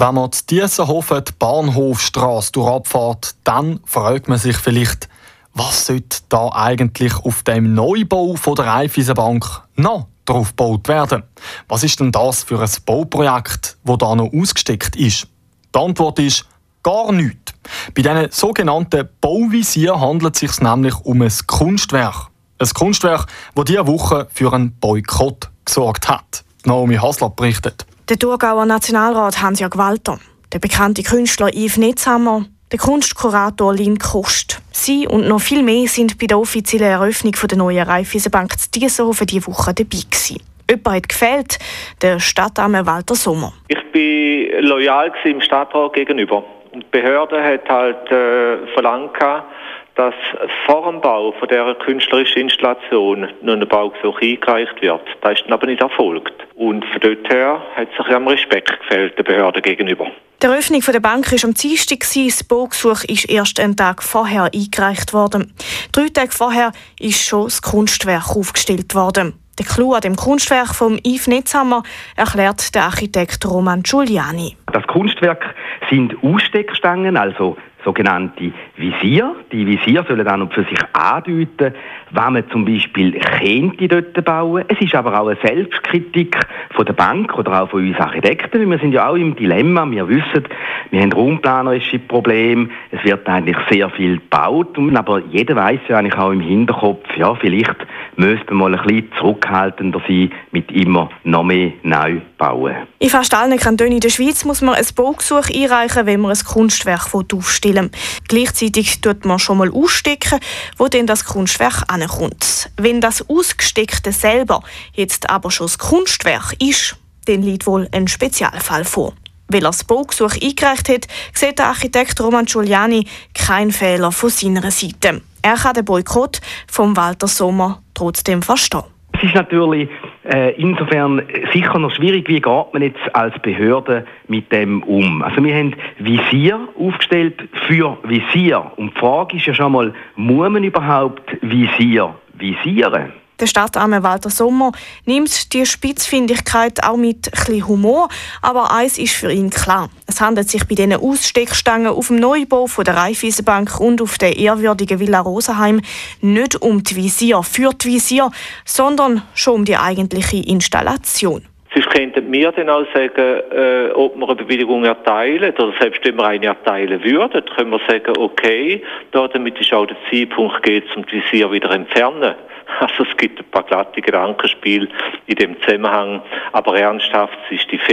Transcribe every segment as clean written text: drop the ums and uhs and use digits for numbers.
Wenn man zu Diessenhofen die Bahnhofstrasse durchabfährt, dann fragt man sich vielleicht, was sollte da eigentlich auf dem Neubau von der Raiffeisenbank noch drauf gebaut werden? Was ist denn das für ein Bauprojekt, das da noch ausgesteckt ist? Die Antwort ist gar nichts. Bei diesen sogenannten Bauvisier handelt es sich nämlich um ein Kunstwerk. Ein Kunstwerk, das diese Woche für einen Boykott gesorgt hat. Naomi Haslab berichtet. Der Thurgauer Nationalrat Hans-Jörg Walter, der bekannte Künstler Yves Netzhammer, der Kunstkurator Lin Kost. Sie und noch viel mehr sind bei der offiziellen Eröffnung der neuen Raiffeisenbank zu Diessenhofen diese Woche dabei gewesen. Jemand hat gefehlt, der Stadtdame Walter Sommer. Ich war loyal im Stadtrat gegenüber. Und die Behörde hat verlangt, dass vor dem Bau von dieser künstlerischen Installation noch ein Baugesuch eingereicht wird. Das ist dann aber nicht erfolgt. Und von dort her hat sich am Respekt gefehlt der Behörde gegenüber. Die Eröffnung der Bank war am Dienstag. Das Baugesuch ist erst einen Tag vorher eingereicht worden. 3 Tage vorher ist schon das Kunstwerk aufgestellt worden. Der Clou an dem Kunstwerk von Yves Netzhammer erklärt der Architekt Roman Giuliani. Das Kunstwerk sind Aussteckstangen, also sogenannte Visier. Die Visier sollen dann für sich andeuten, wenn man zum Beispiel könnte dort bauen. Es ist aber auch eine Selbstkritik von der Bank oder auch von uns Architekten. Wir sind ja auch im Dilemma. Wir wissen, wir haben raumplanerische Probleme. Es wird eigentlich sehr viel gebaut. Aber jeder weiß ja eigentlich auch im Hinterkopf, ja, vielleicht müsste man mal ein bisschen zurückhaltender sein mit immer noch mehr neu bauen. In fast allen Kantonen in der Schweiz muss man ein Baugesuch einreichen, wenn man ein Kunstwerk aufstellen will. Gleichzeitig tut man schon mal ausstecken, wo dann das Kunstwerk ankommt. Wenn das Ausgesteckte selber jetzt aber schon das Kunstwerk ist, dann liegt wohl ein Spezialfall vor. Weil er das Baugesuch eingereicht hat, sieht der Architekt Roman Giuliani keinen Fehler von seiner Seite. Er kann den Boykott von Walter Sommer trotzdem verstehen. Es ist natürlich insofern sicher noch schwierig, wie geht man jetzt als Behörde mit dem um. Also wir haben Visier aufgestellt für Visier. Und die Frage ist ja schon mal, muss man überhaupt Visier visieren? Der Stadtdame Walter Sommer nimmt die Spitzfindigkeit auch mit ein bisschen Humor, aber eins ist für ihn klar. Es handelt sich bei diesen Aussteckstangen auf dem Neubau von der Raiffeisenbank und auf der ehrwürdigen Villa Rosenheim nicht um die Visier für die Visier, sondern schon um die eigentliche Installation. Sonst könnten wir dann auch sagen, ob wir eine Bewilligung erteilen oder selbst wenn wir eine erteilen würden, können wir sagen, okay, damit ist auch der Zeitpunkt geht, um die Visier wieder zu entfernen. Also es gibt ein paar glatte Gedankenspiele in dem Zusammenhang, aber ernsthaft ist die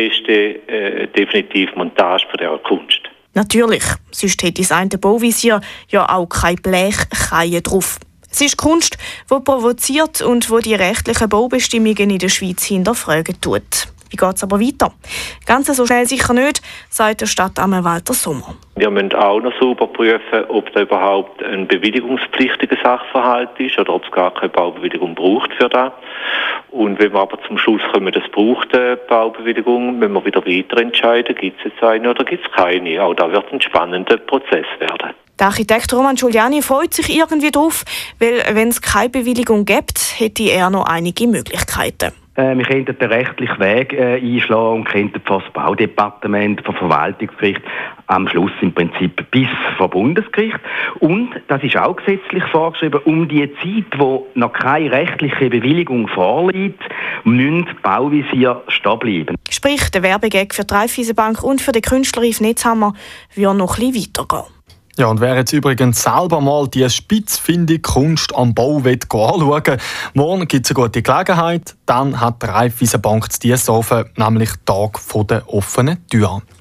feste definitive Montage von dieser Kunst. Natürlich, sonst hätte das eine Bauvisier ja auch keine Blechkeile drauf. Es ist Kunst, die provoziert und die rechtlichen Baubestimmungen in der Schweiz hinterfragen tut. Wie geht es aber weiter? Ganz so schnell sicher nicht, sagt der Stadtdame Walter Sommer. Wir müssen auch noch sauber prüfen, ob da überhaupt ein bewilligungspflichtiger Sachverhalt ist oder ob es gar keine Baubewilligung braucht für das. Und wenn wir aber zum Schluss kommen, es braucht eine Baubewilligung, müssen wir wieder weiter entscheiden, gibt es jetzt eine oder gibt es keine. Auch da wird ein spannender Prozess werden. Der Architekt Roman Giuliani freut sich irgendwie drauf, weil wenn es keine Bewilligung gibt, hätte er noch einige Möglichkeiten. Wir könnten den rechtlichen Weg einschlagen und könnten vor das Baudepartement, vor Verwaltungsgericht, am Schluss im Prinzip bis vor Bundesgericht. Und, das ist auch gesetzlich vorgeschrieben, um die Zeit, wo noch keine rechtliche Bewilligung vorliegt, müssen Bauvisier stehen bleiben. Sprich, der Werbegag für die Raiffeisenbank und für den Künstler Yves Netzhammer wird noch ein bisschen weitergehen. Ja, und wer jetzt übrigens selber mal die spitzfindige Kunst am Bau anschauen will, morgen gibt es eine gute Gelegenheit. Dann hat die Raiffeisenbank zu Diessenhofen nämlich Tag der offenen Tür.